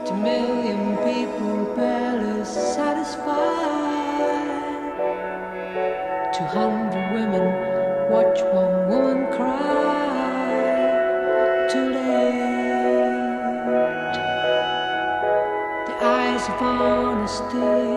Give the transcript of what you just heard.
2 million people barely satisfied. 200 women watch one woman cry. Too late. The eyes of honesty